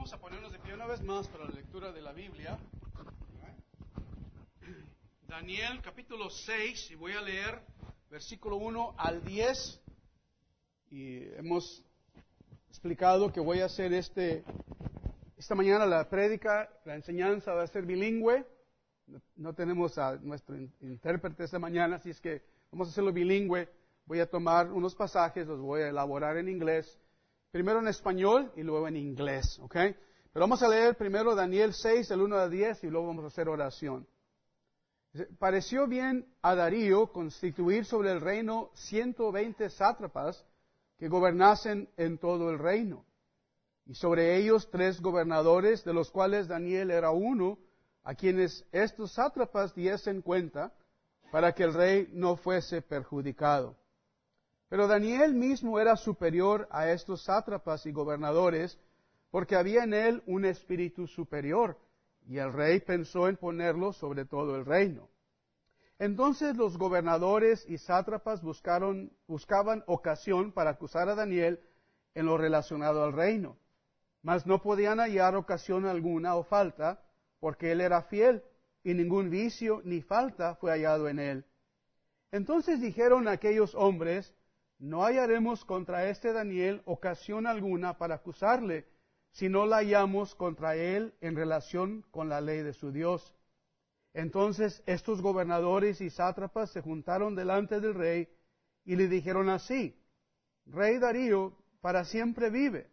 Vamos a ponernos de pie una vez más para la lectura de la Biblia. Daniel capítulo 6, y voy a leer versículo 1 al 10. Y hemos explicado que voy a hacer esta mañana la prédica, la enseñanza va a ser bilingüe. No tenemos a nuestro intérprete esta mañana, así es que vamos a hacerlo bilingüe. Voy a tomar unos pasajes, los voy a elaborar en inglés. Primero en español y luego en inglés, ¿ok? Pero vamos a leer primero Daniel 6, del 1 al 10, y luego vamos a hacer oración. Pareció bien a Darío constituir sobre el reino 120 sátrapas que gobernasen en todo el reino, y sobre ellos 3 gobernadores, de los cuales Daniel era uno, a quienes estos sátrapas diesen cuenta, para que el rey no fuese perjudicado. Pero Daniel mismo era superior a estos sátrapas y gobernadores, porque había en él un espíritu superior, y el rey pensó en ponerlo sobre todo el reino. Entonces los gobernadores y sátrapas buscaban ocasión para acusar a Daniel en lo relacionado al reino, mas no podían hallar ocasión alguna o falta, porque él era fiel, y ningún vicio ni falta fue hallado en él. Entonces dijeron aquellos hombres: no hallaremos contra este Daniel ocasión alguna para acusarle, si no la hallamos contra él en relación con la ley de su Dios. Entonces estos gobernadores y sátrapas se juntaron delante del rey y le dijeron así: Rey Darío, para siempre vive.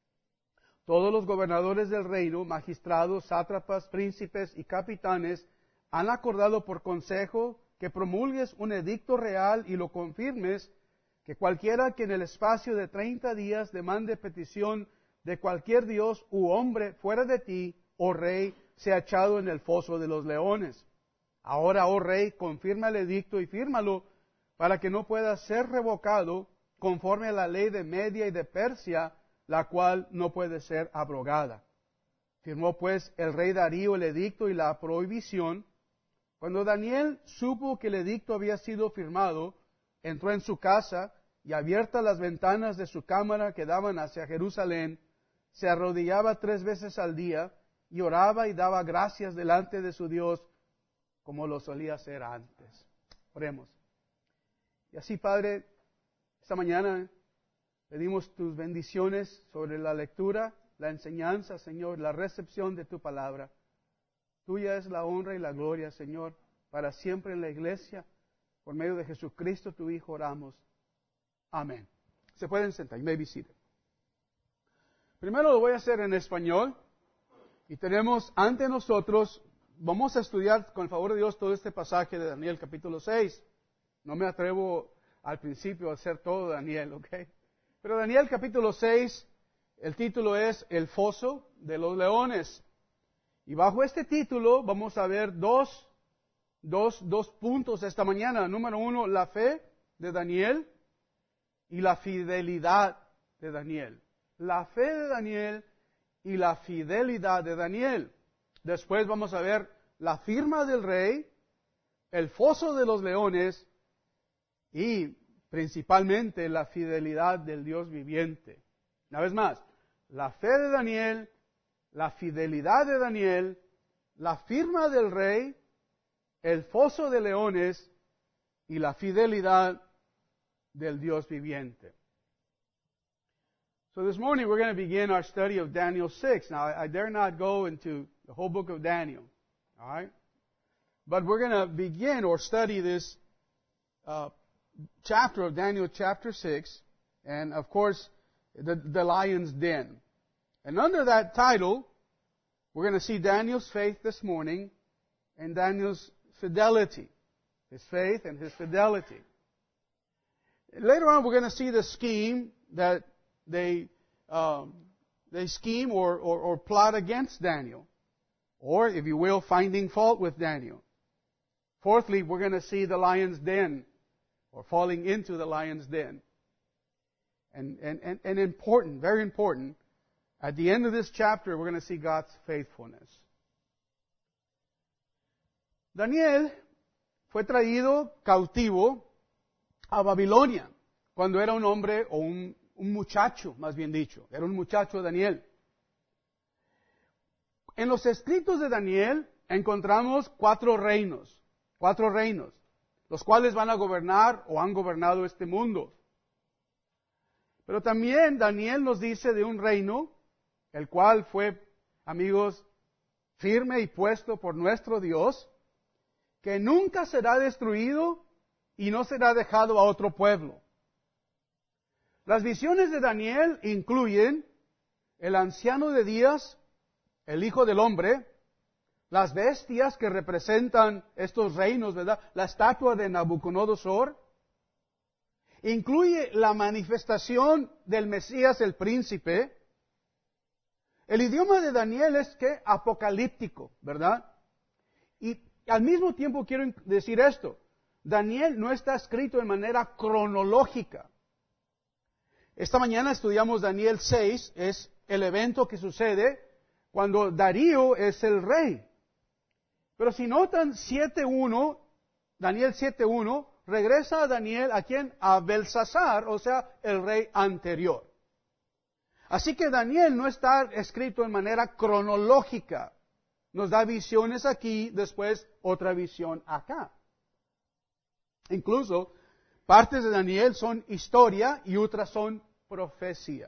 Todos los gobernadores del reino, magistrados, sátrapas, príncipes y capitanes, han acordado por consejo que promulgues un edicto real y lo confirmes, que cualquiera que en el espacio de 30 días demande petición de cualquier dios u hombre fuera de ti, oh rey, sea echado en el foso de los leones. Ahora, oh rey, confirma el edicto y fírmalo, para que no pueda ser revocado conforme a la ley de Media y de Persia, la cual no puede ser abrogada. Firmó pues el rey Darío el edicto y la prohibición. Cuando Daniel supo que el edicto había sido firmado, entró en su casa y, abiertas las ventanas de su cámara que daban hacia Jerusalén, se arrodillaba 3 veces al día y oraba y daba gracias delante de su Dios, como lo solía hacer antes. Oremos. Y así, Padre, esta mañana pedimos tus bendiciones sobre la lectura, la enseñanza, Señor, la recepción de tu palabra. Tuya es la honra y la gloria, Señor, para siempre en la iglesia. Por medio de Jesucristo, tu Hijo, oramos. Amén. Se pueden sentar. You may be seated. Primero lo voy a hacer en español. Y tenemos ante nosotros, vamos a estudiar con el favor de Dios todo este pasaje de Daniel capítulo 6. No me atrevo al principio a hacer todo Daniel, ¿ok? Pero Daniel capítulo 6, el título es El foso de los leones. Y bajo este título vamos a ver dos puntos esta mañana. Número 1, la fe de Daniel y la fidelidad de Daniel. La fe de Daniel y la fidelidad de Daniel. Después vamos a ver la firma del rey, el foso de los leones y principalmente la fidelidad del Dios viviente. Una vez más, la fe de Daniel, la fidelidad de Daniel, la firma del rey, el foso de leones y la fidelidad del Dios viviente. So this morning we're going to begin our study of Daniel 6. Now I dare not go into the whole book of Daniel, all right? But we're going to begin or study this chapter of Daniel chapter 6, and of course the lion's den. And under that title, we're going to see Daniel's faith this morning and Daniel's fidelity. His faith and his fidelity. Later on, we're going to see the scheme that they scheme or plot against Daniel. Or, if you will, finding fault with Daniel. Fourthly, we're going to see the lion's den, or falling into the lion's den. And important, very important, at the end of this chapter, we're going to see God's faithfulness. Daniel fue traído cautivo a Babilonia cuando era un hombre o un muchacho, más bien dicho. Era un muchacho Daniel. En los escritos de Daniel encontramos cuatro reinos, los cuales van a gobernar o han gobernado este mundo. Pero también Daniel nos dice de un reino, el cual fue, amigos, firme y puesto por nuestro Dios, que nunca será destruido y no será dejado a otro pueblo. Las visiones de Daniel incluyen el anciano de días, el Hijo del Hombre, las bestias que representan estos reinos, ¿verdad? La estatua de Nabucodonosor. Incluye la manifestación del Mesías, el príncipe. El idioma de Daniel es que apocalíptico, ¿verdad? Y al mismo tiempo quiero decir esto. Daniel no está escrito de manera cronológica. Esta mañana estudiamos Daniel 6, es el evento que sucede cuando Darío es el rey. Pero si notan 7.1, Daniel 7.1, regresa a Daniel, ¿a quién? A Belsasar, o sea, el rey anterior. Así que Daniel no está escrito en manera cronológica. Nos da visiones aquí, después otra visión acá. Incluso, partes de Daniel son historia y otras son profecía.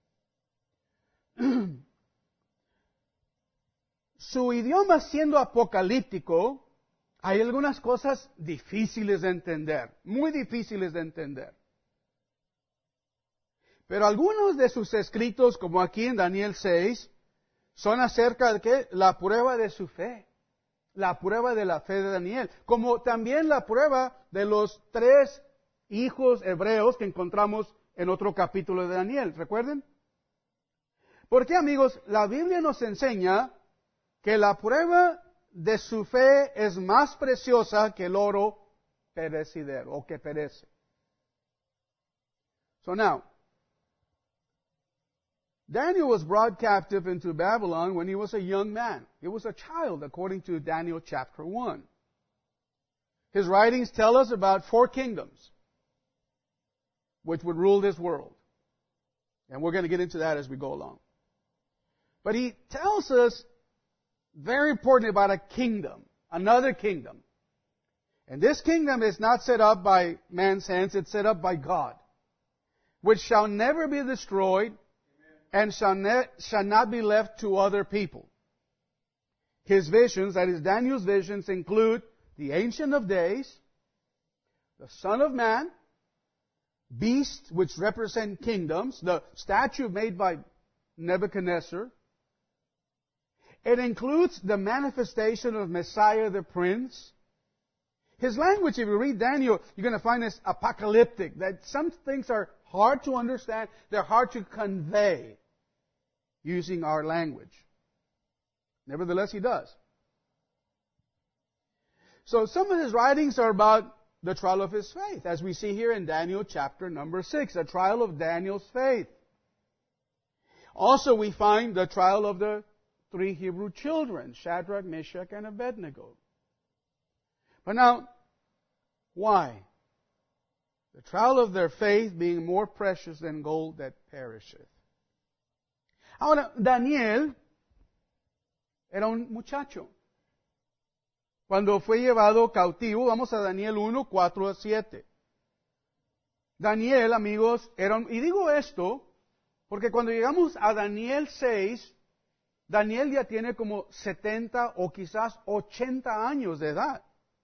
Su idioma siendo apocalíptico, hay algunas cosas difíciles de entender, muy difíciles de entender. Pero algunos de sus escritos, como aquí en Daniel 6, son acerca de ¿qué? La prueba de su fe, la prueba de la fe de Daniel, como también la prueba de los 3 hijos hebreos que encontramos en otro capítulo de Daniel, ¿recuerden? Porque, amigos, la Biblia nos enseña que la prueba de su fe es más preciosa que el oro perecedero o que perece. So now, Daniel was brought captive into Babylon when he was a young man. He was a child, according to Daniel chapter 1. His writings tell us about 4 kingdoms which would rule this world. And we're going to get into that as we go along. But he tells us very important about a kingdom, another kingdom. And this kingdom is not set up by man's hands, it's set up by God, which shall never be destroyed and shall not be left to other people. His visions, that is Daniel's visions, include the Ancient of Days, the Son of Man, beasts which represent kingdoms, the statue made by Nebuchadnezzar. It includes the manifestation of Messiah the Prince. His language, if you read Daniel, you're going to find this apocalyptic, that some things are hard to understand, they're hard to convey using our language. Nevertheless, he does. So some of his writings are about the trial of his faith, as we see here in Daniel chapter number 6, the trial of Daniel's faith. Also, we find the trial of the 3 Hebrew children, Shadrach, Meshach, and Abednego. But now, why? The trial of their faith being more precious than gold that perisheth. Ahora, Daniel era un muchacho. Cuando fue llevado cautivo, vamos a Daniel 1, 4 a 7. Daniel, amigos, y digo esto porque cuando llegamos a Daniel 6, Daniel ya tiene como 70 o quizás 80 años de edad.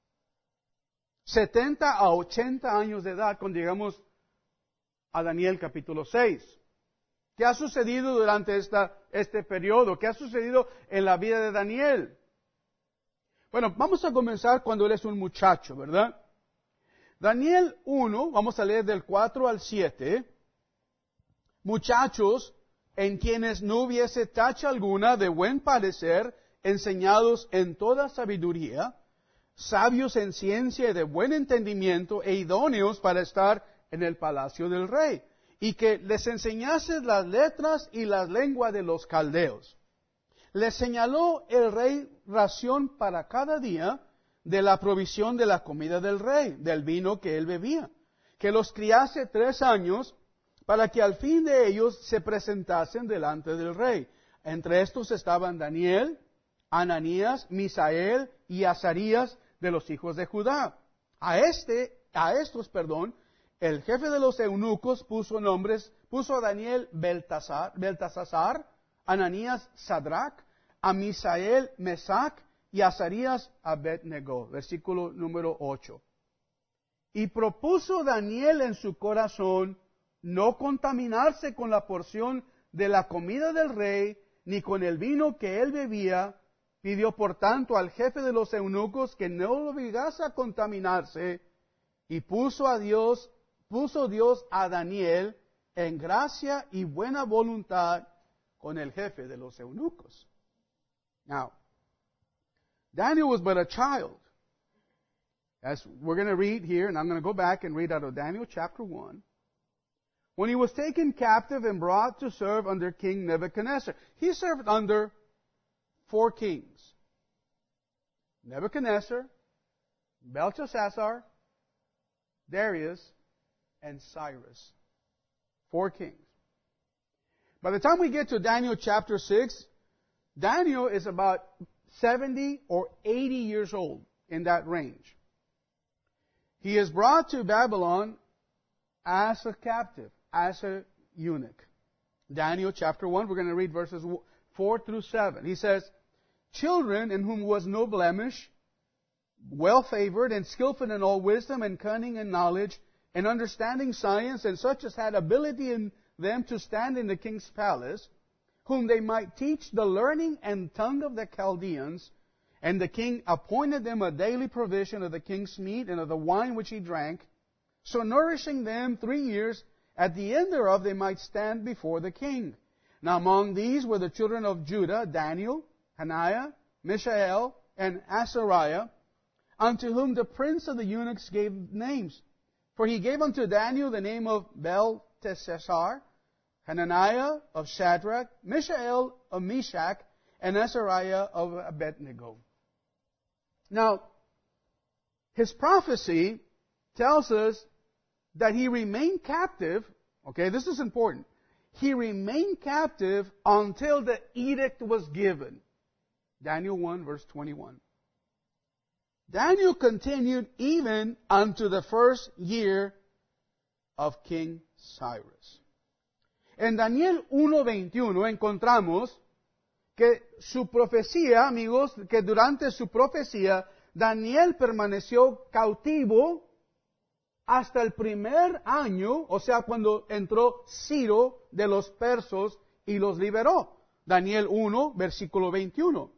70 a 80 años de edad cuando llegamos a Daniel capítulo 6. ¿Qué ha sucedido durante este periodo? ¿Qué ha sucedido en la vida de Daniel? Bueno, vamos a comenzar cuando él es un muchacho, ¿verdad? Daniel 1, vamos a leer del 4 al 7. Muchachos en quienes no hubiese tacha alguna de buen parecer, enseñados en toda sabiduría, sabios en ciencia y de buen entendimiento e idóneos para estar en el palacio del rey, y que les enseñase las letras y la lengua de los caldeos. Les señaló el rey ración para cada día de la provisión de la comida del rey, del vino que él bebía, que los criase 3 años, para que al fin de ellos se presentasen delante del rey. Entre estos estaban Daniel, Ananías, Misael y Azarías de los hijos de Judá. A estos, el jefe de los eunucos puso a Daniel Beltasazar, Ananías Sadrach, a Misael Mesac y a Azarías Abednego. Versículo número 8. Y propuso Daniel en su corazón no contaminarse con la porción de la comida del rey, ni con el vino que él bebía. Pidió por tanto al jefe de los eunucos que no lo obligase a contaminarse, y puso Dios a Daniel en gracia y buena voluntad con el jefe de los eunucos. Now, Daniel was but a child. As we're going to read here, and I'm going to go back and read out of Daniel chapter 1. When he was taken captive and brought to serve under King Nebuchadnezzar. He served under 4 kings. Nebuchadnezzar, Belteshazzar, Darius, and Cyrus. 4 kings. By the time we get to Daniel chapter 6, Daniel is about 70 or 80 years old, in that range. He is brought to Babylon as a captive, as a eunuch. Daniel chapter 1, we're going to read verses 4 through 7. He says, children in whom was no blemish, well favored and skillful in all wisdom and cunning and knowledge and understanding science, and such as had ability in them to stand in the king's palace, whom they might teach the learning and tongue of the Chaldeans. And the king appointed them a daily provision of the king's meat and of the wine which he drank, so nourishing them 3 years, at the end thereof they might stand before the king. Now among these were the children of Judah, Daniel, Hananiah, Mishael, and Azariah, unto whom the prince of the eunuchs gave names. For he gave unto Daniel the name of Belteshazzar, Hananiah of Shadrach, Mishael of Meshach, and Azariah of Abednego. Now, his prophecy tells us that he remained captive. Okay, this is important. He remained captive until the edict was given. Daniel 1, verse 21. Daniel continued even unto the first year of King Cyrus. En Daniel 1:21 encontramos que su profecía, amigos, que durante su profecía, Daniel permaneció cautivo hasta el primer año, o sea, cuando entró Ciro de los persas y los liberó. Daniel 1, versículo 21.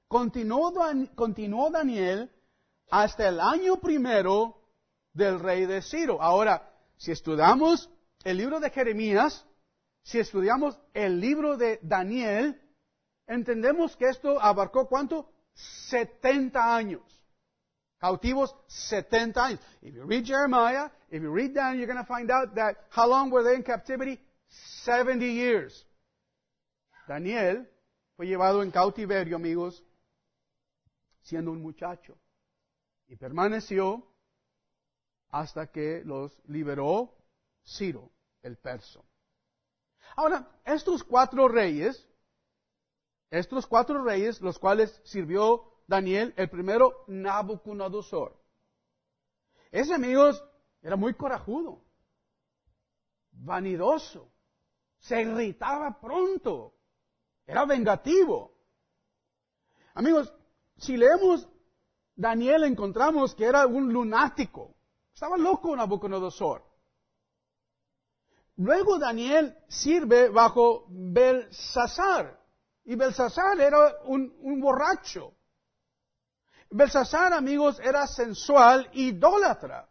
Continuó Daniel hasta el año primero del rey de Ciro. Ahora, si estudiamos el libro de Jeremías, si estudiamos el libro de Daniel, entendemos que esto abarcó ¿cuánto? 70 años. Cautivos 70 años. If you read Jeremiah, if you read Daniel, you're going to find out that how long were they in captivity? 70 years. Daniel fue llevado en cautiverio, amigos, siendo un muchacho. Y permaneció hasta que los liberó Ciro, el persa. Ahora, estos cuatro reyes, los cuales sirvió Daniel, el primero, Nabucodonosor. Ese, amigos, era muy corajudo, vanidoso, se irritaba pronto, era vengativo. Amigos, si leemos Daniel encontramos que era un lunático, estaba loco Nabucodonosor. Luego Daniel sirve bajo Belsasar, y Belsasar era un borracho. Belsasar, amigos, era sensual, idólatra.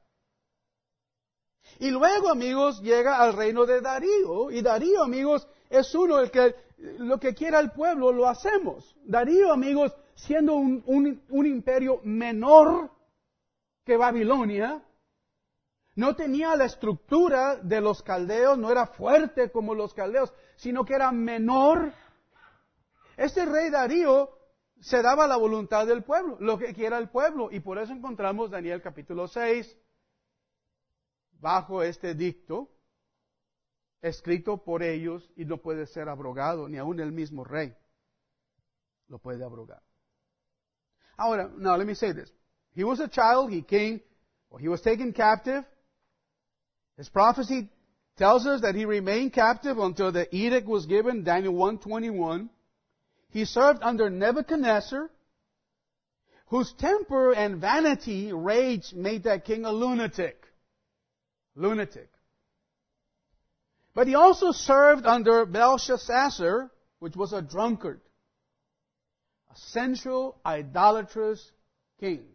Y luego, amigos, llega al reino de Darío, y Darío, amigos, es uno el que lo que quiera el pueblo lo hacemos. Darío, amigos, siendo un imperio menor que Babilonia, no tenía la estructura de los caldeos, no era fuerte como los caldeos, sino que era menor. Este rey Darío se daba la voluntad del pueblo, lo que quiera el pueblo, y por eso encontramos Daniel capítulo 6, bajo este edicto, escrito por ellos, y no puede ser abrogado, ni aun el mismo rey lo puede abrogar. Ahora, now let me say this. He was a child, he was taken captive. His prophecy tells us that he remained captive until the edict was given, Daniel 1:21. He served under Nebuchadnezzar, whose temper and vanity, rage, made that king a lunatic. Lunatic. But he also served under Belshazzar, which was a drunkard, a sensual, idolatrous king.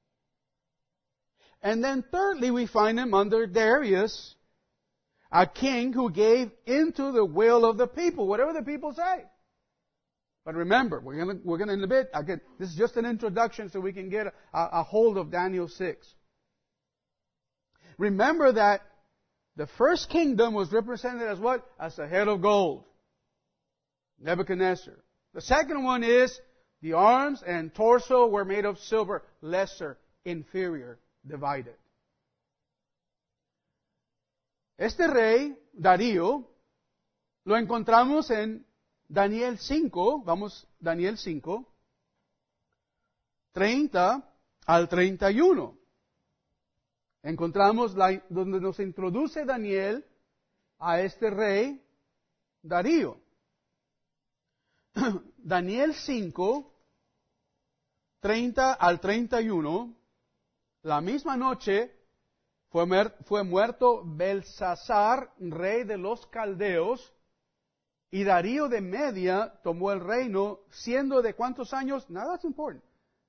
And then thirdly, we find him under Darius, a king who gave into the will of the people, whatever the people say. But remember, we're gonna in a bit, again, this is just an introduction so we can get a hold of Daniel 6. Remember that the first kingdom was represented as what? As a head of gold. Nebuchadnezzar. The second one is the arms and torso were made of silver, lesser, inferior, divided. Este rey, Darío, lo encontramos en Daniel 5, vamos, Daniel 5, 30 al 31. Encontramos donde nos introduce Daniel a este rey, Darío. Daniel 5, 30 al 31, la misma noche fue muerto Belsasar, rey de los caldeos, y Darío de Media tomó el reino, siendo de ¿cuántos años? Nada es importante.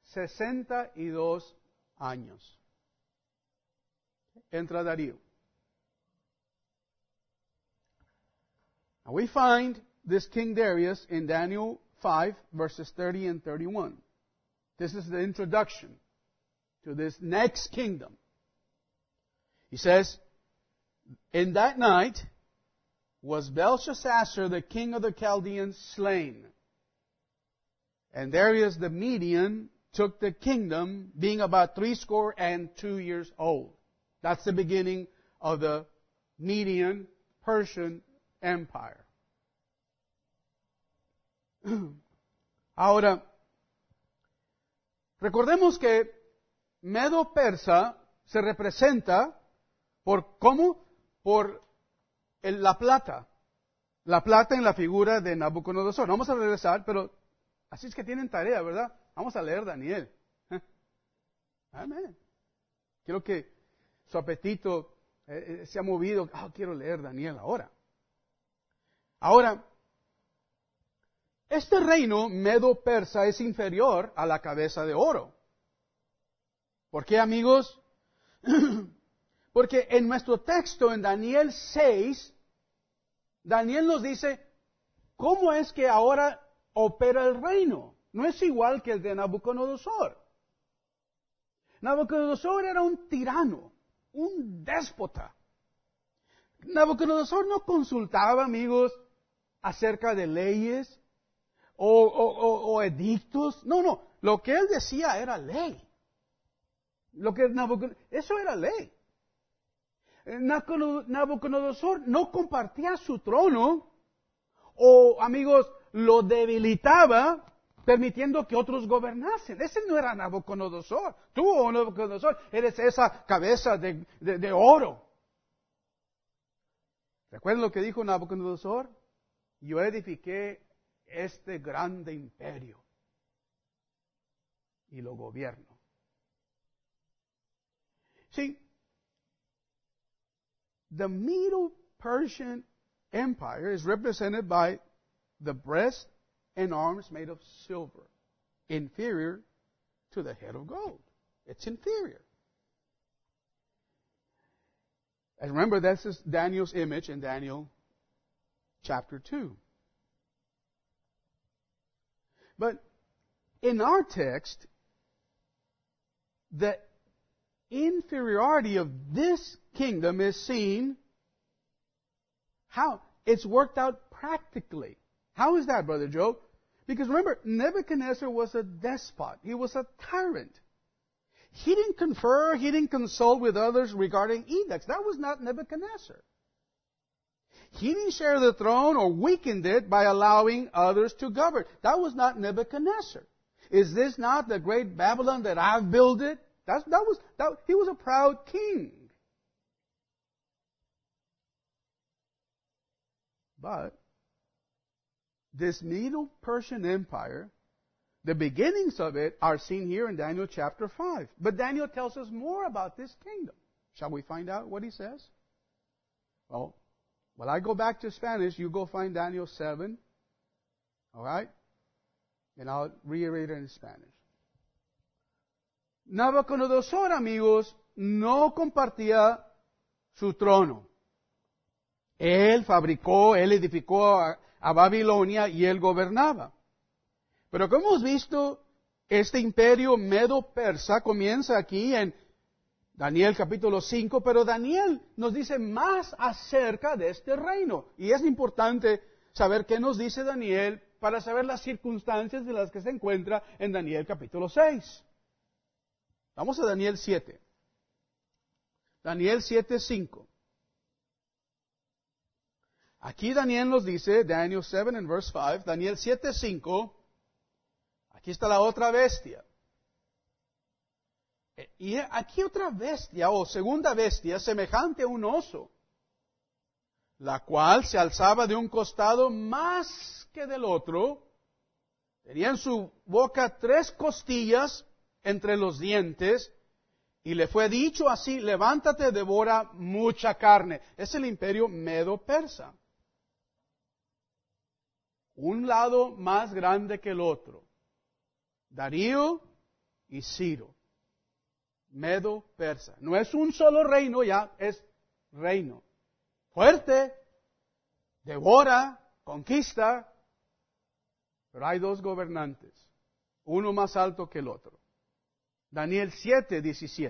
62 años. Entra Darío. Now we find this King Darius in Daniel 5, verses 30 and 31. This is the introduction to this next kingdom. He says, in that night was Belshazzar, the king of the Chaldeans, slain. And Darius the Median took the kingdom, being about 62 years old. That's the beginning of the Median Persian Empire. Ahora, recordemos que Medo-Persa se representa por ¿cómo? Por la plata. La plata en la figura de Nabucodonosor. Vamos a regresar, pero así es que tienen tarea, ¿verdad? Vamos a leer Daniel. Amén. Quiero que su apetito se ha movido. Quiero leer Daniel ahora. Ahora, este reino Medo-Persa es inferior a la cabeza de oro. ¿Por qué, amigos? Porque en nuestro texto, en Daniel 6, Daniel nos dice, ¿cómo es que ahora opera el reino? No es igual que el de Nabucodonosor. Nabucodonosor era un tirano, un déspota. Nabucodonosor no consultaba, amigos, acerca de leyes o edictos. No. Lo que él decía era ley. Eso era ley. Nabucodonosor no compartía su trono o, amigos, lo debilitaba permitiendo que otros gobernasen. Ese no era Nabucodonosor. Tú, Nabucodonosor, eres esa cabeza de oro. ¿Recuerdan lo que dijo Nabucodonosor? Yo edifiqué este grande imperio y lo gobierno. See, the Medo-Persian Empire is represented by the breast and arms made of silver, inferior to the head of gold. It's inferior. And remember, this is Daniel's image in Daniel chapter 2. But in our text, the inferiority of this kingdom is seen how it's worked out practically. How is that, Brother Joe? Because remember, Nebuchadnezzar was a despot. He was a tyrant. He didn't confer, he didn't consult with others regarding edicts. That was not Nebuchadnezzar. He didn't share the throne or weakened it by allowing others to govern. That was not Nebuchadnezzar. Is this not the great Babylon that I've built it? He was a proud king. But this Medo-Persian Empire, the beginnings of it are seen here in Daniel chapter 5. But Daniel tells us more about this kingdom. Shall we find out what he says? Well, while I go back to Spanish, you go find Daniel 7. All right? And I'll reiterate it in Spanish. Nabucodonosor, amigos, no compartía su trono. Él fabricó, él edificó a Babilonia y él gobernaba. Pero como hemos visto, este imperio medo-persa comienza aquí en Daniel capítulo 5, pero Daniel nos dice más acerca de este reino. Y es importante saber qué nos dice Daniel para saber las circunstancias de las que se encuentra en Daniel capítulo 6. Vamos a Daniel 7. Daniel 7:5. Aquí Daniel nos dice, Daniel 7 en verse 5, Daniel 7:5, aquí está la otra bestia. Y aquí otra bestia, o segunda bestia, semejante a un oso, la cual se alzaba de un costado más que del otro, tenía en su boca 3 costillas entre los dientes, y le fue dicho así, levántate, devora mucha carne. Es el imperio medo-persa. Un lado más grande que el otro. Darío y Ciro. Medo-persa. No es un solo reino ya, es reino. Fuerte, devora, conquista, pero hay 2 gobernantes, uno más alto que el otro. Daniel 7:17.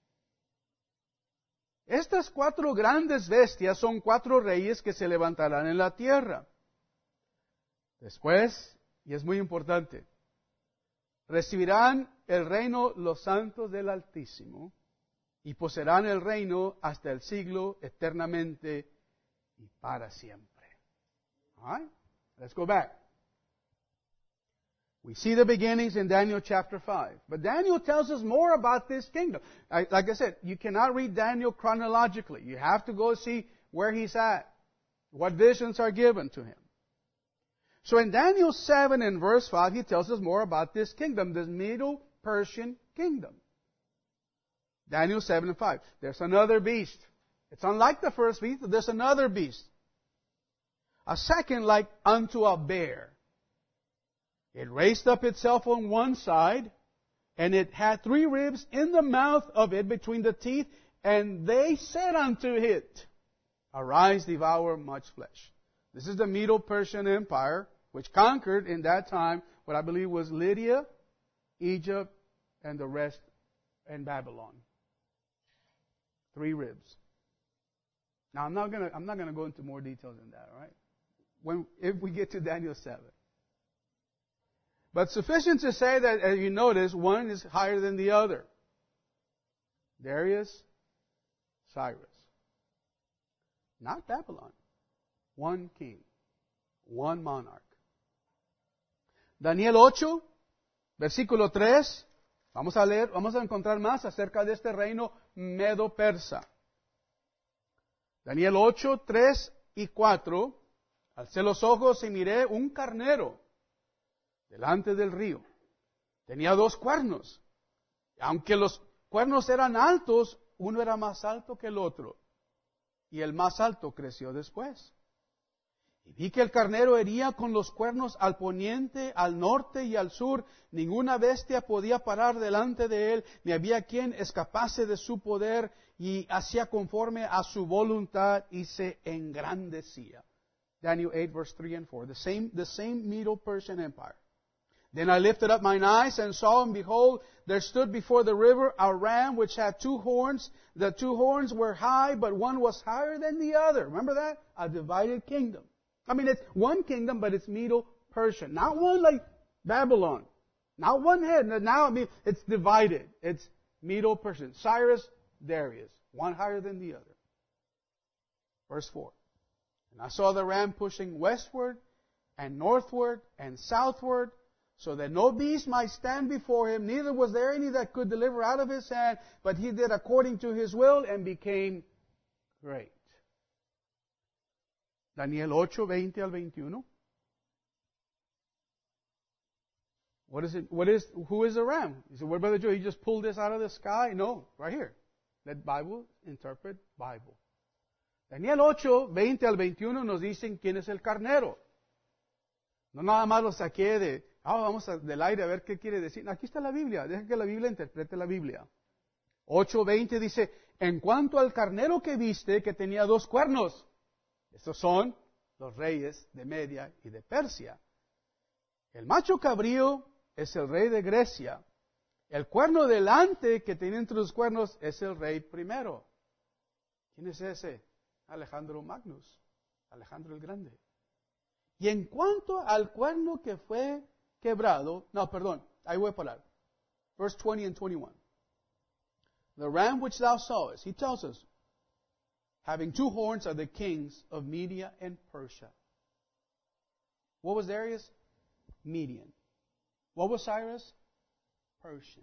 Estas 4 grandes bestias son 4 reyes que se levantarán en la tierra. Después, y es muy importante, recibirán el reino los santos del Altísimo y poseerán el reino hasta el siglo eternamente y para siempre. All right? Let's go back. We see the beginnings in Daniel chapter 5. But Daniel tells us more about this kingdom. Like I said, you cannot read Daniel chronologically. You have to go see where he's at, what visions are given to him. So in Daniel 7 and verse 5, he tells us more about this kingdom, this Medo-Persian kingdom. Daniel 7 and 5. There's another beast. It's unlike the first beast, but there's another beast. A second like unto a bear. It raised up itself on one side, and it had 3 ribs in the mouth of it between the teeth, and they said unto it, Arise, devour much flesh. This is the Medo-Persian Empire, which conquered in that time what I believe was Lydia, Egypt, and the rest, and Babylon. 3 ribs. Now I'm not gonna go into more details than that, all right? If we get to Daniel 7. But sufficient to say that, as you notice, one is higher than the other. Darius, Cyrus. Not Babylon. One king. One monarch. Daniel 8, versículo 3. Vamos a leer, vamos a encontrar más acerca de este reino medo-persa. Daniel 8, 3 y 4. Alcé los ojos y miré un carnero delante del río. Tenía 2 cuernos. Aunque los cuernos eran altos, uno era más alto que el otro. Y el más alto creció después. Y vi que el carnero hería con los cuernos al poniente, al norte y al sur. Ninguna bestia podía parar delante de él, ni había quien escapase de su poder, y hacía conforme a su voluntad y se engrandecía. Daniel 8, verse 3 and 4. The same Medo-Persian Empire. Then I lifted up mine eyes and saw, and behold, there stood before the river a ram which had 2 horns. The 2 horns were high, but one was higher than the other. Remember that? A divided kingdom. I mean, it's one kingdom, but it's Medo-Persian. Not one like Babylon. Not one head. Now, it's divided. It's Medo-Persian. Cyrus, Darius. One higher than the other. Verse 4. And I saw the ram pushing westward and northward and southward, so that no beast might stand before him, neither was there any that could deliver out of his hand, but he did according to his will and became great. Daniel 8:20 al 21. Who is the ram? You say, well, Brother Joe, you just pulled this out of the sky? No, right here. Let Bible interpret Bible. Daniel 8:20 al 21 nos dicen quién es el carnero. No nada más lo saqué del aire a ver qué quiere decir. Aquí está la Biblia. Deja que la Biblia interprete la Biblia. 8:20 dice, en cuanto al carnero que viste, que tenía 2 cuernos. Estos son los reyes de Media y de Persia. El macho cabrío es el rey de Grecia. El cuerno delante que tiene entre los cuernos es el rey primero. ¿Quién es ese? Alejandro Magnus, Alejandro el Grande. Y en cuanto al cuerno que fue quebrado, ahí voy a parar. Verse 20 and 21. The ram which thou sawest, he tells us, having 2 horns are the kings of Media and Persia. What was Darius? Median. What was Cyrus? Persian.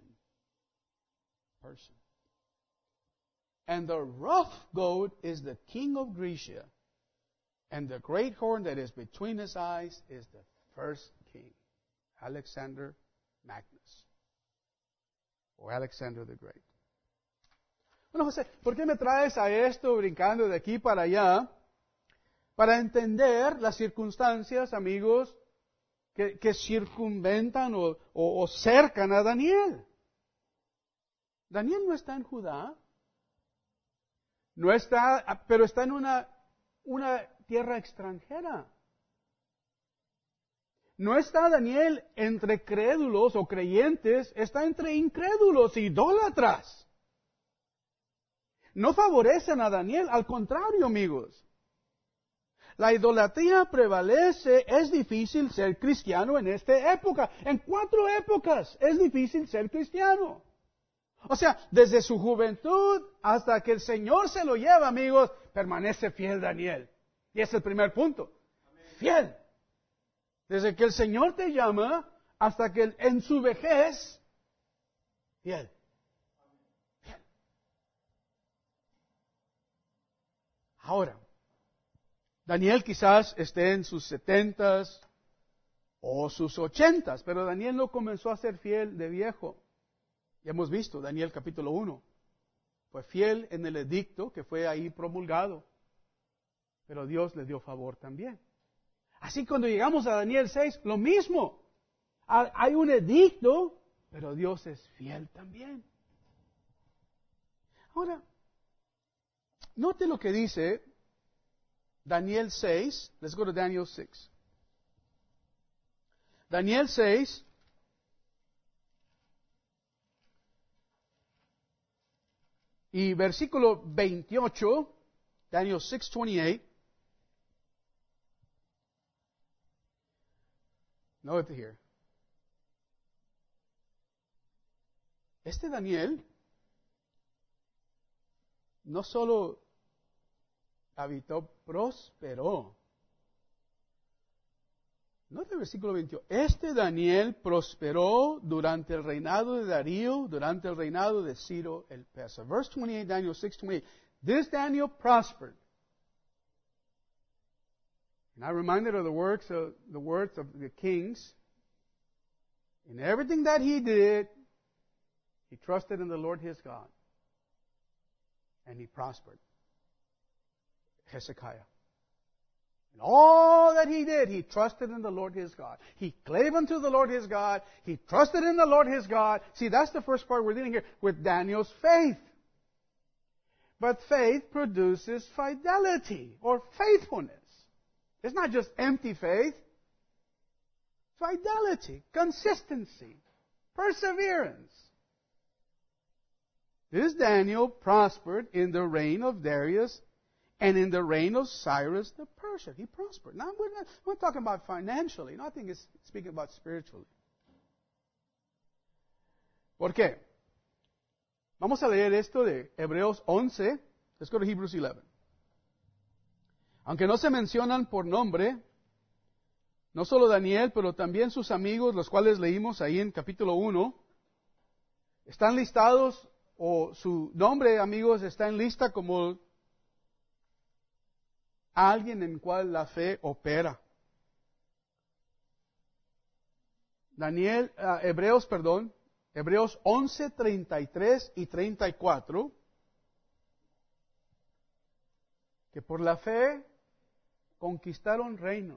And the rough goat is the king of Grecia, and the great horn that is between his eyes is the first king, Alexander Magnus, or Alexander the Great. Bueno, José, ¿por qué me traes a esto brincando de aquí para allá? Para entender las circunstancias, amigos, que circunventan o cercan a Daniel. Daniel no está en Judá. No está, pero está en una tierra extranjera. No está Daniel entre crédulos o creyentes, está entre incrédulos, idólatras. No favorecen a Daniel, al contrario, amigos. La idolatría prevalece, es difícil ser cristiano en esta época. En 4 épocas es difícil ser cristiano. O sea, desde su juventud hasta que el Señor se lo lleva, amigos, permanece fiel Daniel. Y ese es el primer punto. Amén. Fiel. Desde que el Señor te llama hasta que en su vejez, fiel. Fiel. Ahora, Daniel quizás esté en sus 70s o sus 80s, pero Daniel no comenzó a ser fiel de viejo. Ya hemos visto, Daniel capítulo 1. Fue fiel en el edicto que fue ahí promulgado. Pero Dios le dio favor también. Así cuando llegamos a Daniel 6, lo mismo. Hay un edicto, pero Dios es fiel también. Ahora, note lo que dice Daniel 6. Let's go to Daniel 6. Daniel 6. Y versículo 28, Daniel 6:28. Note here. Este Daniel no solo habitó, prosperó. Note el versículo 28. Este Daniel prosperó durante el reinado de Darío, durante el reinado de Ciro el persa. Verse 28, Daniel 6:28. This Daniel prospered. And I'm reminded of the words of the kings. In everything that he did, he trusted in the Lord his God. And he prospered. Hezekiah. And all that he did, he trusted in the Lord his God. He clave unto the Lord his God. He trusted in the Lord his God. See, that's the first part we're dealing here with Daniel's faith. But faith produces fidelity or faithfulness. It's not just empty faith. Fidelity, consistency, perseverance. This Daniel prospered in the reign of Darius and in the reign of Cyrus the Persian. He prospered. Now, we're not talking about financially. No, I think it's speaking about spiritually. ¿Por qué? Vamos a leer esto de Hebreos 11. Let's go to Hebrews 11. Aunque no se mencionan por nombre, No solo Daniel, pero también sus amigos, los cuales leímos ahí en capítulo 1, están listados, o su nombre, amigos, está en lista como alguien en cual la fe opera. Hebreos 11, 33 y 34, que por la fe conquistaron reinos,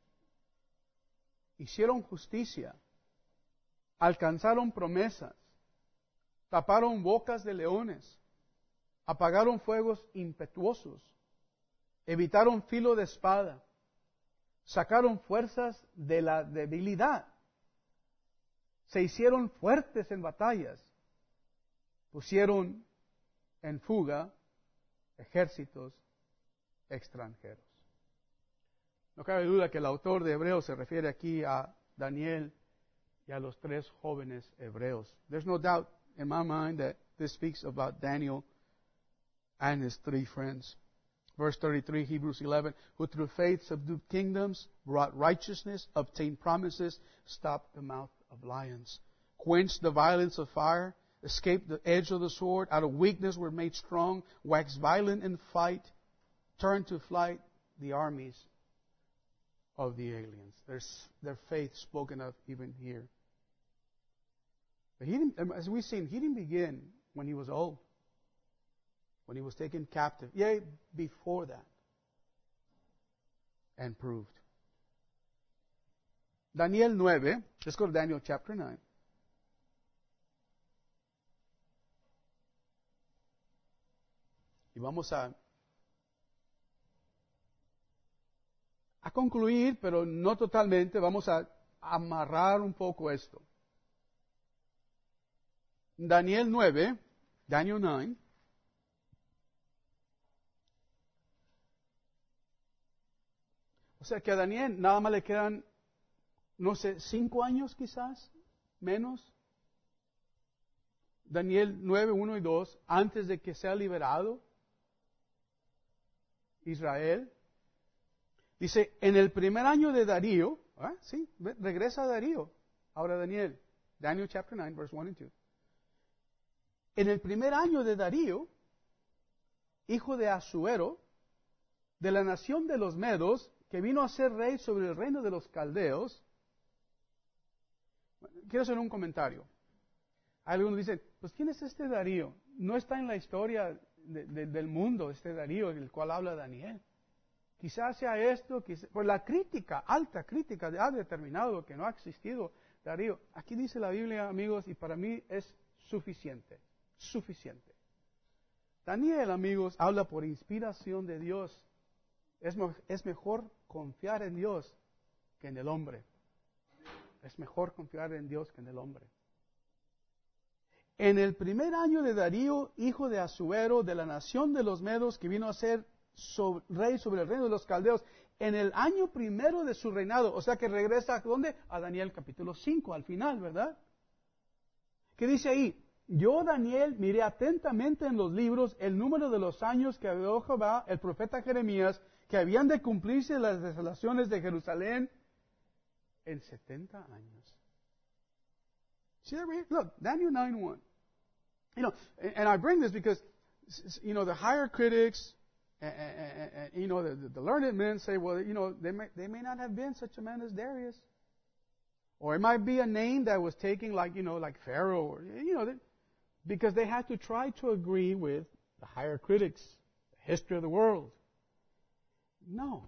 hicieron justicia, alcanzaron promesas, taparon bocas de leones, apagaron fuegos impetuosos, evitaron filo de espada, sacaron fuerzas de la debilidad, se hicieron fuertes en batallas, pusieron en fuga ejércitos extranjeros. No cabe duda que el autor de Hebreos se refiere aquí a Daniel y a los tres jóvenes hebreos. There's no doubt in my mind that this speaks about Daniel and his three friends. Verse 33, Hebrews 11, who through faith subdued kingdoms, brought righteousness, obtained promises, stopped the mouth of lions, quenched the violence of fire, escaped the edge of the sword, out of weakness were made strong, waxed violent in fight, turned to flight the armies of the aliens. There's their faith spoken of even here. But as we've seen, he didn't begin when he was old, when he was taken captive. Yea, before that, and proved. Daniel 9, let's go to Daniel chapter 9. Y vamos a concluir, pero no totalmente, vamos a amarrar un poco esto. Daniel 9, Daniel 9, o sea que a Daniel nada más le quedan, no sé, 5 años quizás, menos. Daniel 9, 1 y 2, antes de que sea liberado Israel. Dice, en el primer año de Darío, sí, regresa a Darío. Ahora Daniel chapter 9, verse 1 and 2. En el primer año de Darío, hijo de Asuero, de la nación de los Medos, que vino a ser rey sobre el reino de los caldeos. Quiero hacer un comentario. Algunos dicen, pues ¿quién es este Darío? No está en la historia del mundo este Darío, del cual habla Daniel. Quizás sea esto, por la crítica, alta crítica, ha determinado que no ha existido Darío. Aquí dice la Biblia, amigos, y para mí es suficiente. Daniel, amigos, habla por inspiración de Dios. Es mejor confiar en Dios que en el hombre. Es mejor confiar en Dios que en el hombre. En el primer año de Darío, hijo de Asuero, de la nación de los Medos, que vino a ser rey sobre el reino de los caldeos, en el año primero de su reinado, o sea que regresa ¿a dónde? A Daniel capítulo 5, al final, ¿verdad? ¿Qué dice ahí? Yo, Daniel, miré atentamente en los libros el número de los años que habló Jehová, el profeta Jeremías, que habían de cumplirse las desolaciones de Jerusalén en 70 años. See that right here? Look, Daniel 9:1. And I bring this because, the higher critics, the learned men say, well, they may not have been such a man as Darius. Or it might be a name that was taken like Pharaoh, or, because they had to try to agree with the higher critics, the history of the world. No.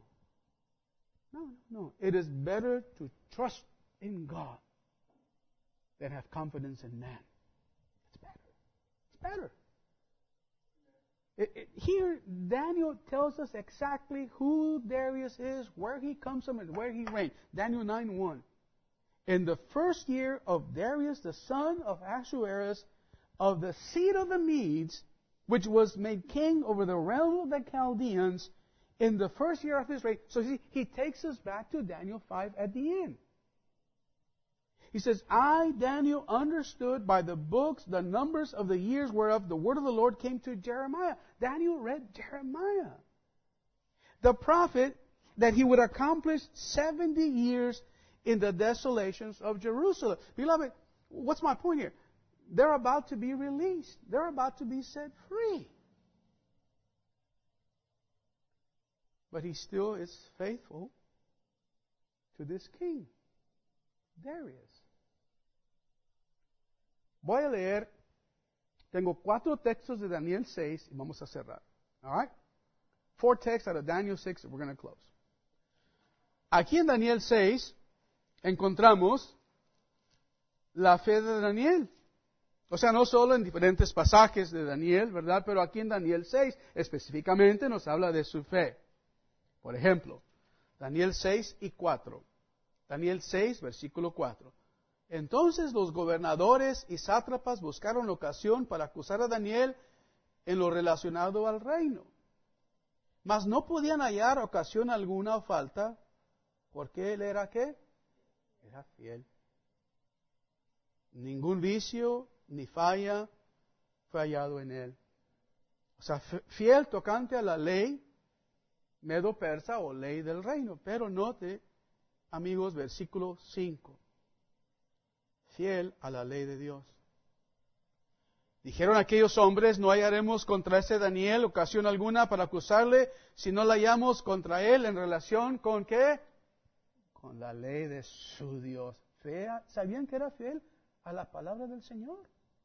It is better to trust in God than have confidence in man. It's better. Here, Daniel tells us exactly who Darius is, where he comes from, and where he reigned. Daniel 9:1. In the first year of Darius, the son of Ahasuerus, of the seed of the Medes, which was made king over the realm of the Chaldeans, in the first year of his reign. So he takes us back to Daniel 5 at the end. He says, I, Daniel, understood by the books the numbers of the years whereof the word of the Lord came to Jeremiah. Daniel read Jeremiah. The prophet, that he would accomplish 70 years in the desolations of Jerusalem. Beloved, what's my point here? They're about to be released. They're about to be set free. But he still is faithful to this king, Darius. Voy a leer, tengo 4 textos de Daniel 6 y vamos a cerrar. All right? 4 texts out of Daniel 6 and we're going to close. Aquí en Daniel 6 encontramos la fe de Daniel. O sea, no solo en diferentes pasajes de Daniel, ¿verdad? Pero aquí en Daniel 6 específicamente nos habla de su fe. Por ejemplo, Daniel 6 y 4. Daniel 6, versículo 4. Entonces los gobernadores y sátrapas buscaron la ocasión para acusar a Daniel en lo relacionado al reino. Mas no podían hallar ocasión alguna o falta, porque él era ¿qué? Era fiel. Ningún vicio ni falla fue hallado en él. O sea, fiel tocante a la ley medo-persa o ley del reino. Pero note, amigos, versículo 5. Fiel a la ley de Dios. Dijeron aquellos hombres, no hallaremos contra ese Daniel ocasión alguna para acusarle, si no la hallamos contra él en relación con ¿qué? Con la ley de su Dios. ¿Sabían que era fiel a la palabra del Señor?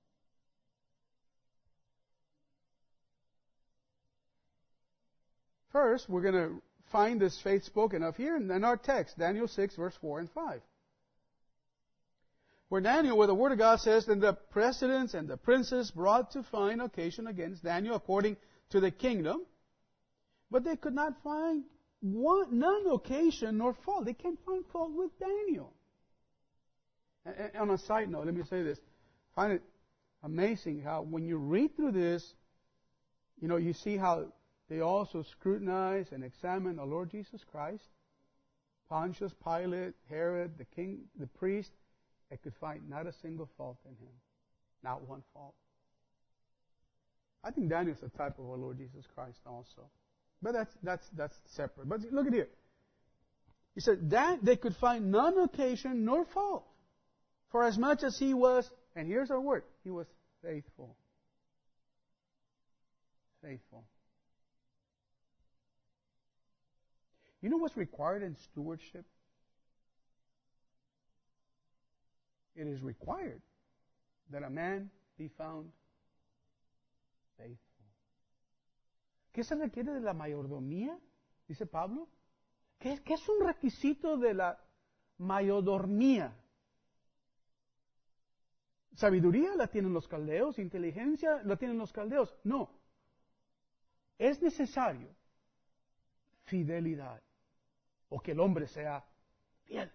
First, we're going to find this faith spoken of here in our text, Daniel 6, verse 4 and 5. Where the Word of God says, then the presidents and the princes brought to find occasion against Daniel according to the kingdom, but they could not find none occasion nor fault. They can't find fault with Daniel. And on a side note, let me say this. I find it amazing how when you read through this, you see how they also scrutinize and examine the Lord Jesus Christ. Pontius Pilate, Herod, the king, the priest, they could find not a single fault in him. Not one fault. I think Daniel's a type of our Lord Jesus Christ also. But that's separate. But look at here. He said that they could find none occasion nor fault. For as much as he was, and here's our word, he was faithful. Faithful. You know what's required in stewardship? It is required that a man be found faithful. ¿Qué se requiere de la mayordomía? Dice Pablo. ¿Qué es un requisito de la mayordomía? Sabiduría la tienen los caldeos, inteligencia la tienen los caldeos. No. Es necesario fidelidad o que el hombre sea fiel.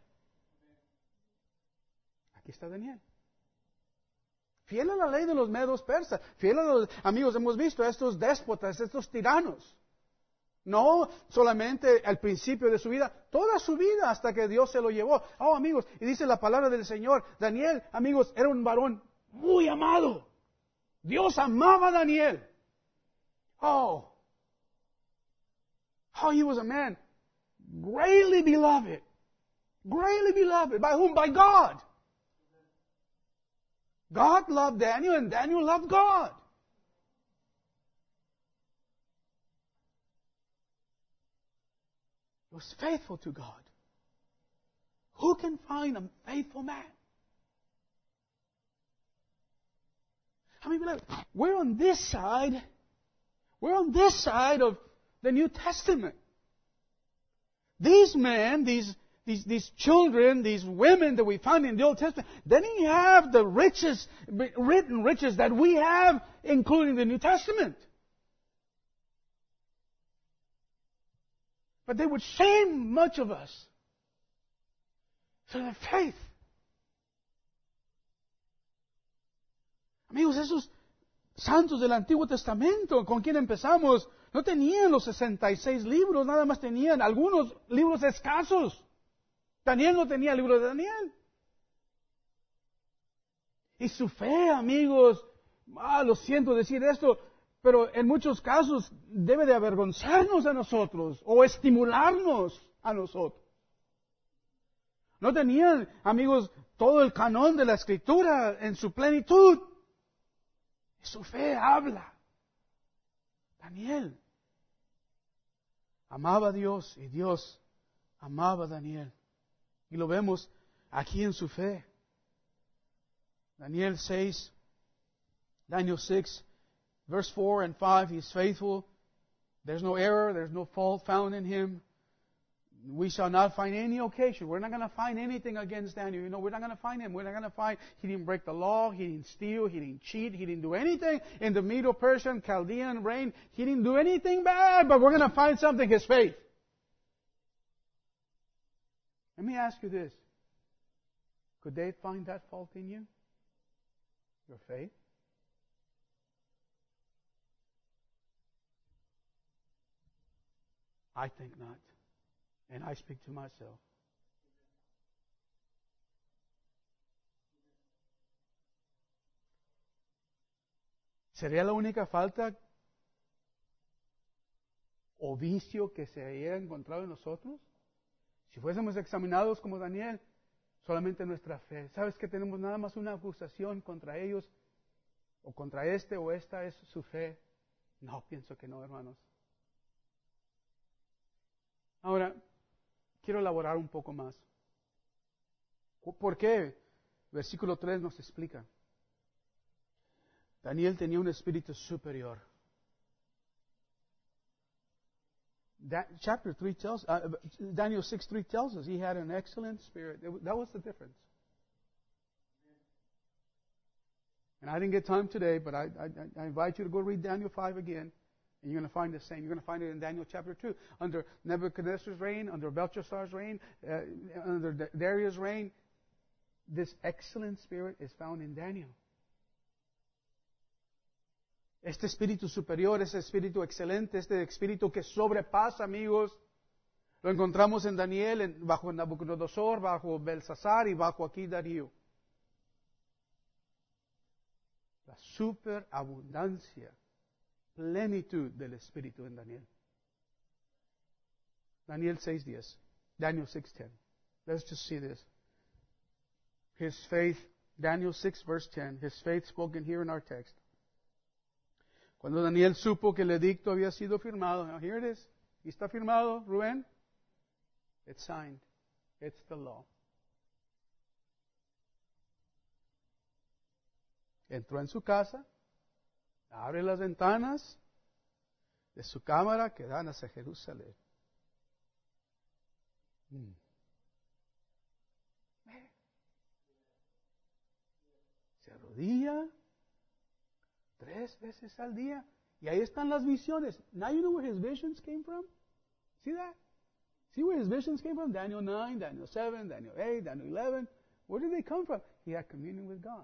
Aquí está Daniel. Fiel a la ley de los medos persas. Fiel a los amigos, hemos visto a estos déspotas, estos tiranos. No solamente al principio de su vida, toda su vida hasta que Dios se lo llevó. Oh, amigos, y dice la palabra del Señor, Daniel, amigos, era un varón muy amado. Dios amaba a Daniel. Oh, he was a man greatly beloved. Greatly beloved. By whom? By God. God loved Daniel and Daniel loved God. He was faithful to God. Who can find a faithful man? I mean, we're on this side. We're on this side of the New Testament. These men, these children, these women that we find in the Old Testament, they didn't have the riches, written riches that we have, including the New Testament. But they would shame much of us for their faith. Amigos, esos santos del Antiguo Testamento, ¿con quién empezamos? No tenían los 66 libros, nada más tenían algunos libros escasos. Daniel no tenía el libro de Daniel. Y su fe, amigos, lo siento decir esto, Pero en muchos casos debe de avergonzarnos a nosotros o estimularnos a nosotros. No tenían, amigos, todo el canon de la Escritura en su plenitud. Su fe habla. Daniel amaba a Dios y Dios amaba a Daniel. Y lo vemos aquí en su fe. Daniel 6, Daniel 6, verse 4 and 5, He's faithful. There's no error, there's no fault found in Him. We shall not find any occasion. We're not going to find anything against Daniel. You know, we're not going to find him. We're not going to find he didn't break the law. He didn't steal. He didn't cheat. He didn't do anything in the Medo-Persian, Chaldean reign. He didn't do anything bad, but we're going to find something, his faith. Let me ask you this. Could they find that fault in you? Your faith? I think not. And I speak to myself. ¿Sería la única falta o vicio que se haya encontrado en nosotros? Si fuésemos examinados como Daniel, solamente nuestra fe. ¿Sabes que tenemos nada más una acusación contra ellos? O contra este o esta es su fe. No, pienso que no, hermanos. Ahora, quiero elaborar un poco más. ¿Por qué? Versículo 3 nos explica. Daniel tenía un espíritu superior. Chapter 3 tells, Daniel 6:3 tells us he had an excellent spirit. That was the difference. And I didn't get time today, but I invite you to go read Daniel 5 again. And you're going to find the same. You're going to find it in Daniel chapter 2. Under Nebuchadnezzar's reign, under Belshazzar's reign, under Darius' reign, this excellent spirit is found in Daniel. Este espíritu superior, ese espíritu excelente, este espíritu que sobrepasa, amigos, lo encontramos en Daniel, bajo Nabucodonosor, bajo Belsasar y bajo aquí Darío. La superabundancia, plenitud del espíritu en Daniel. Daniel 6:10. Daniel 6:10. Let's just see this. His faith, Daniel 6 verse 10, his faith spoken here in our text. Cuando Daniel supo que el edicto había sido firmado, now here it is, y está firmado, Rubén, it's signed, it's the law. Entró en su casa, abre las ventanas de su cámara que dan hacia Jerusalén. Se arrodilla 3 veces al día. Y ahí están las visiones. Now you know where his visions came from? See that? See where his visions came from? Daniel 9, Daniel 7, Daniel 8, Daniel 11. Where did they come from? He had communion with God.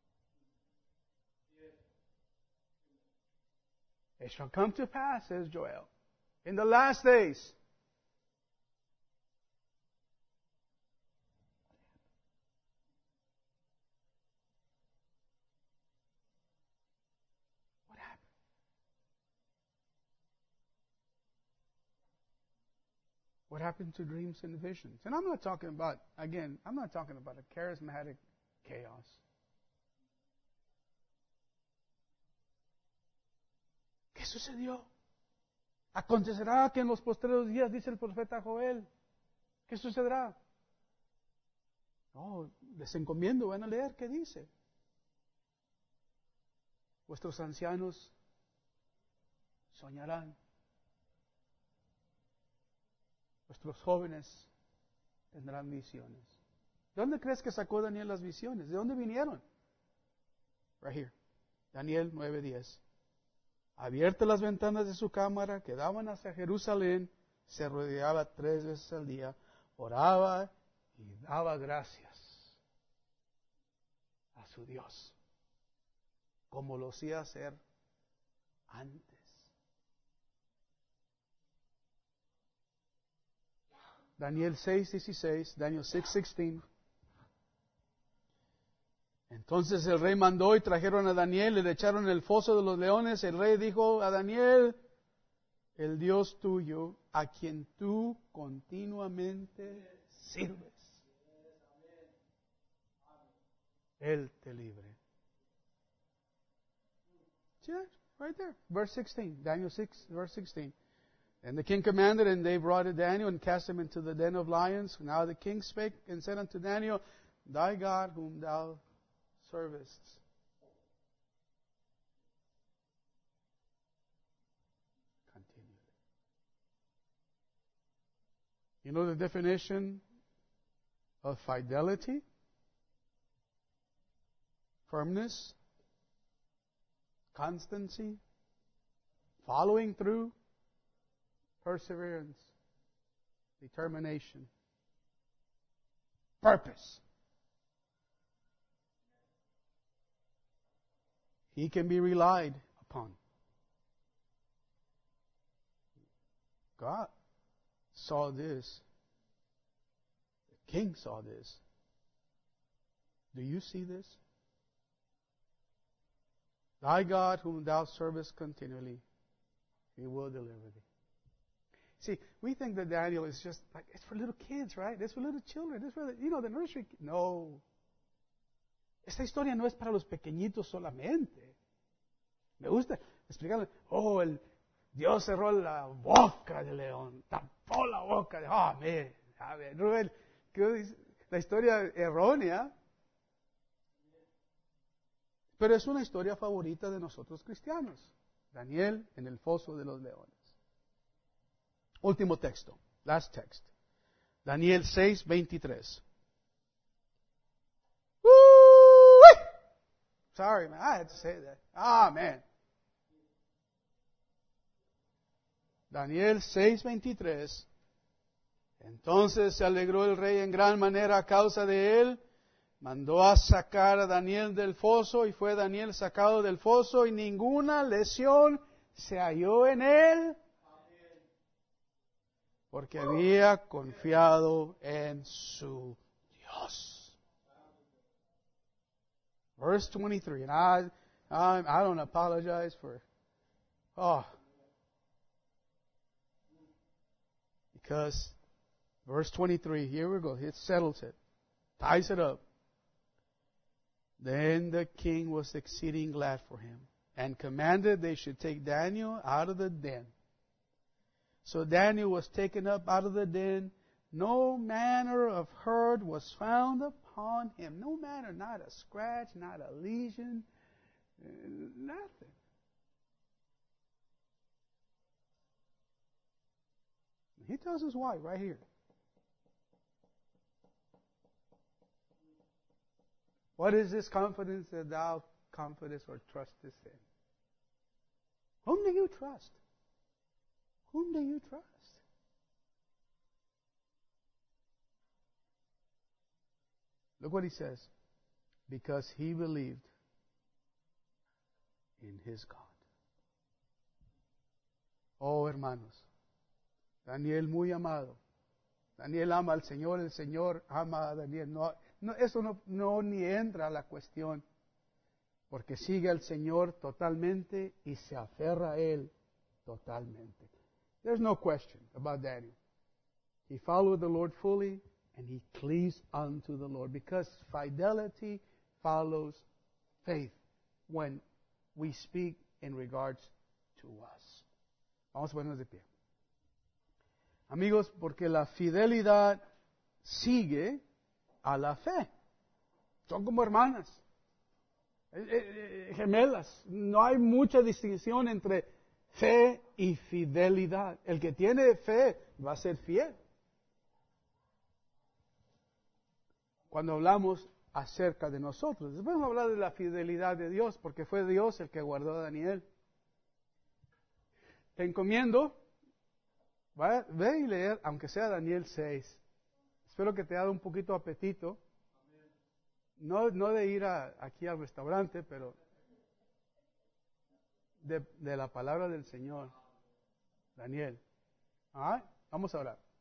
It shall come to pass, says Joel, in the last days. What happened? What happened to dreams and visions? And I'm not talking about, again, I'm not talking about a charismatic chaos. ¿Qué sucedió? Acontecerá que en los postreros días, dice el profeta Joel. ¿Qué sucederá? No, les encomiendo, van a leer qué dice. Vuestros ancianos soñarán. Vuestros jóvenes tendrán visiones. ¿De dónde crees que sacó Daniel las visiones? ¿De dónde vinieron? Right here. Daniel 9:10. Abiertas las ventanas de su cámara que daban hacia Jerusalén, se rodeaba 3 veces al día, oraba y daba gracias a su Dios, como lo hacía hacer antes. Daniel 6:16, Daniel 6:16. Entonces el rey mandó y trajeron a Daniel y le echaron en el foso de los leones. El rey dijo a Daniel, el Dios tuyo, a quien tú continuamente sirves, Él te libre. Yeah, right there, verse 16, Daniel 6, verse 16. And the king commanded, and they brought Daniel and cast him into the den of lions. Now the king spake and said unto Daniel, thy God whom thou servest. Continue. You know the definition of fidelity? Firmness, constancy, following through, perseverance, determination, purpose. He can be relied upon. God saw this. The king saw this. Do you see this? Thy God whom thou servest continually, He will deliver thee. See, we think that Daniel is just like, it's for little kids, right? It's for little children. It's for, the nursery. No. Esta historia no es para los pequeñitos solamente. Me gusta explicarle, el Dios cerró la boca del león, tapó la boca. A ver, Rubén, ¿qué dice? La historia errónea. Pero es una historia favorita de nosotros cristianos. Daniel en el foso de los leones. Último texto. Last text. Daniel 6:23. Sorry, man. I had to say that. Amen. Daniel 6:23. Entonces se alegró el rey en gran manera a causa de él. Mandó a sacar a Daniel del foso y fue Daniel sacado del foso y ninguna lesión se halló en él porque había confiado en su Dios. Verse 23, and I don't apologize for, because verse 23, here we go, it settles it, ties it up. Then the king was exceeding glad for him, and commanded they should take Daniel out of the den. So Daniel was taken up out of the den. No manner of hurt was found upon him. No manner, not a scratch, not a lesion, nothing. He tells us why right here. What is this confidence that thou confidest or trustest in? Whom do you trust? Whom do you trust? Look what he says. Because he believed in his God. Oh, hermanos. Daniel muy amado. Daniel ama al Señor, el Señor ama a Daniel. Eso no ni entra a la cuestión. Porque sigue al Señor totalmente y se aferra a Él totalmente. There's no question about Daniel. He followed the Lord fully and he cleaves unto the Lord because fidelity follows faith when we speak in regards to us. Vamos a ponernos de pie. Amigos, porque la fidelidad sigue a la fe. Son como hermanas, gemelas. No hay mucha distinción entre fe y fidelidad. El que tiene fe va a ser fiel. Cuando hablamos acerca de nosotros, después vamos a hablar de la fidelidad de Dios, porque fue Dios el que guardó a Daniel. Te encomiendo, ve y leer, aunque sea Daniel 6. Espero que te haga un poquito apetito. No de ir aquí al restaurante, pero de la palabra del Señor. Daniel. Vamos a orar.